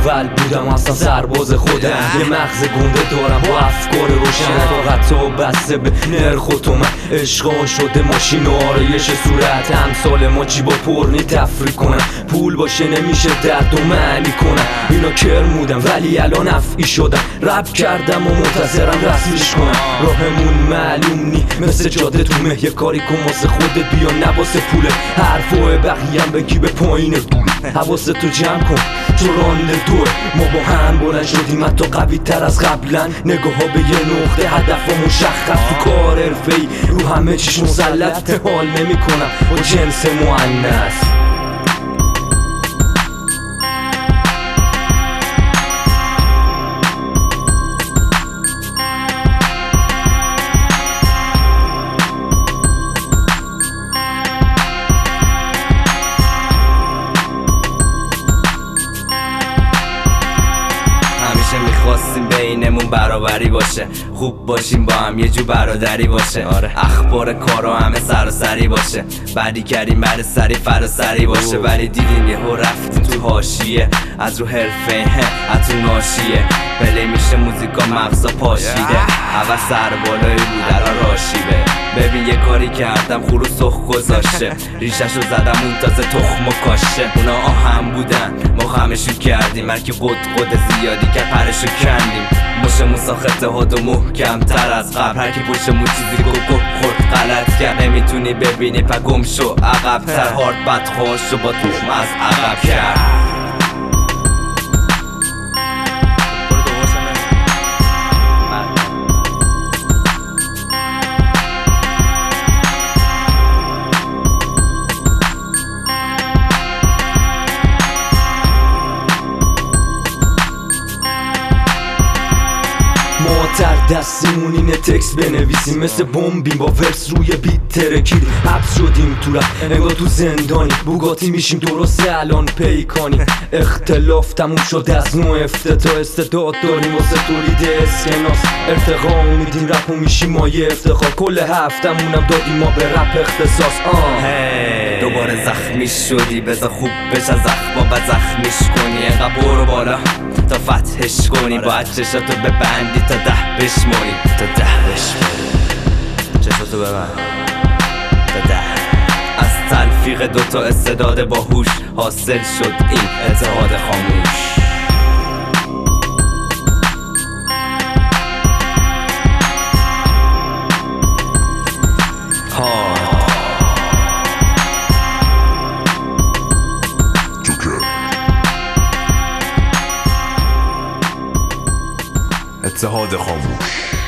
اول بودم اصلا سرباز خودم، یه مغز گنده دارم با افکار روشن، فقط تو بسته به نرخ و تومن، عشقا شده ماشین و آرایش صورت، همسال ما چی با پرنی تفریح کنم، پول باشه نمیشه درد و معنی کنم، اینا کرمودم ولی الان افعی شدم، رپ کردم و منتظرم رسمیش کنم، راهمون معلوم نی مثل جاده تو مه، یه کاری کن واسه خودت بیا نه واسه پوله، حرفو بقیه‌ام بگی به پایین دوله، حواستو جمع کن تو راننده دوه، ما با هم بلند شدیم حتی قوی تر از قبلا، نگاه ها به یه نقطه هدف و مشخص، تو کار حرفه‌ای رو همه چیش مسلط، حال نمی کنم با جنس مؤنث. میخواستیم بینمون برابری باشه، خوب باشیم با هم یه جو برادری باشه، اخبار کارا همه سراسری باشه، بعدی کردیم بعد سری فراسری باشه، ولی دیدیم یهو رفتیم تو حاشیه، از رو حرفه از تو ناشیه، پلی میشه موزیکا مغزا پاشیده، اول سر بالایی بود الان راشیبه، ببین یه کاری کردم خورو سخ گذاشته، ریششو زدم اون تازه تخم و کاشه، اونا آهم بودن ما خمشو کردیم، مرکی قد زیادی که پرشو کندیم، مشمون ساخته هاد و محکم تر از قبل، هرکی پشمون چیزی گو خورد غلط کرد، نمیتونی ببینی پا گم شو عقب تر، هارد بدخواشو با تخم از عقب کرد. تر دستیمون اینه تکس بنویسیم، مثل بمبیم با ورس روی بیت ترکید، حبس شدیم تو رفت انگار تو زندانی، بوگاتی میشیم درسته الان پیکانی، اختلاف تموم شده از نوع افتتاح، استعداد داریم واسه تولید اسکناس، ارتقا میدیم رپ و میشیم مایه افتخار، کل هفتمونم دادیم ما به رپ اختصاص. دوباره زخمی شدی بذار خوب بشه زخما و زخمیش کنی، انقدر برو بالا تا فتحش کنی، باید چشاتو ببندی تا 10 بشماری، تا 10 بشماری، چشاتو ببند تا 10. از تلفیق دوتا استعداد باهوش حاصل شد این اتحاد خاموش. اتحاد خاموش.